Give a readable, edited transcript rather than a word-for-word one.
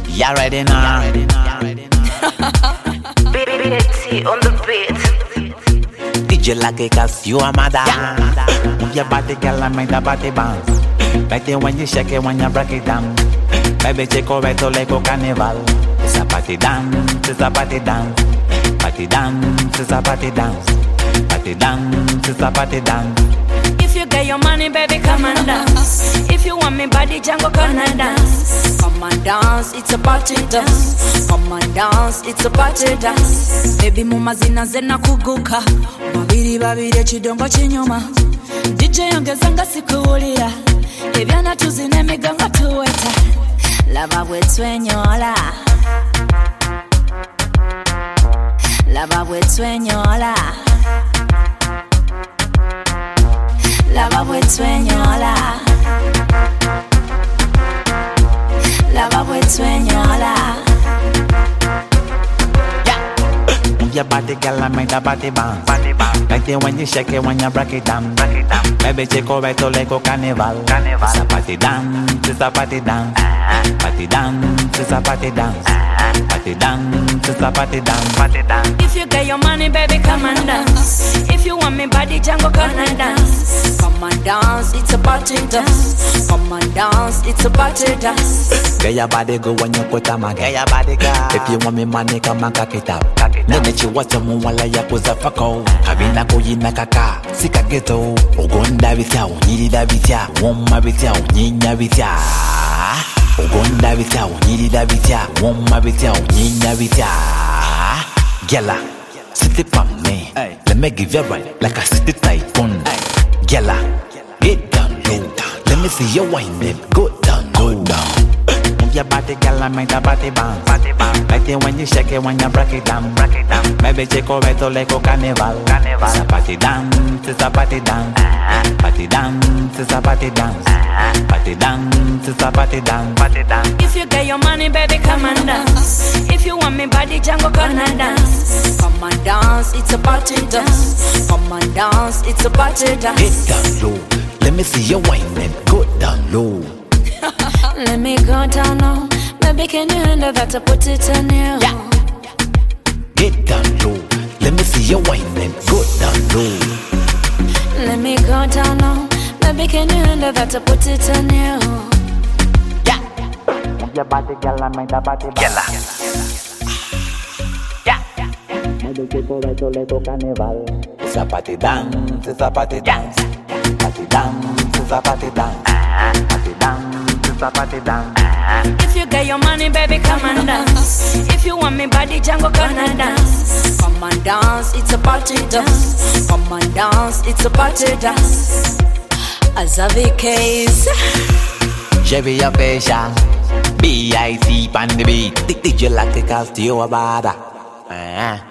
You ready now? BT on the beat. DJ like it cause you a mother. Move your body, girl, and make the body bounce. Like it when you shake it, when you break it down. Baby, take over to like a carnival. It's a party dance, it's a party dance. Party dance, it's a party dance. Party dance, it's a party dance. If you get your money, baby, come and dance. If you want me body, Django, come and dance. Come and dance, it's a party dance. Come and dance, it's a party dance. Baby, muma zina zena kuguka. Babiri babiri chidongo chinyuma. DJ ongezanga sikuulia. Ebyana tuzine miganga tuweta. Lava bwetwenyola. Lava bwetwenyola. Lava bwetwenyola. Lava bwetwenyola. Move your body, girl, and make the body bounce. Like it when you shake it, when you break it down. Baby, take over to like a carnival. It's a party dance, it's a party dance. Party dance, it's a party dance. Party dance, it's a party dance. If you get your money, baby, come and dance. If you want me body, Django, come and dance. Come and dance, it's a party dance. Come and dance, it's a party dance. Get your body go when you put a mag. Get your body go. If you want me money, come and cock it up. Nene chiwacha muwala ya kuzafako. Kabina kuyina kaka, sika geto. Ugonda bitya, unyirida bitya. Woma bitya, unyinya bitya. Ugonda bitya, unyirida bitya. Woma bitya, unyinya bitya. Gela, sit it on me. Let me give you right like a city tycoon. Gela, get down low. Let me see you whining. Go down low. Move your body, girl, and make the body bounce. Like it when you shake it, when you break it down. Baby, take over to like a carnival. It's a party dance, it's a party dance. Party dance, it's a party dance. Party dance, it's a party dance. If you get your money, baby, come and dance. If you want me body, Django, come and dance. Come and dance, it's a party dance. Come and dance, it's a party dance. Get down low, let me see you whining. Go down low. Let me go down low. Baby, can you handle that? I put it on you. Get down low, let me see you whining. Go down low. Let me go down low. Baby, can you handle that? I put it on you. Move your body, girl, and make the body bounce. Baby, take over to like a carnival. It's a party dance, it's a party dance. Party dance, it's a party dance. Party dance, it's a party dance. If you get your money, baby, come and dance. If you want me body, Django, come and dance. Come and dance, it's a party dance. Come and dance, it's a party dance. Azavi case. Chevy your patient. B.I.C. pan the beat. DJ like a cast you a bada.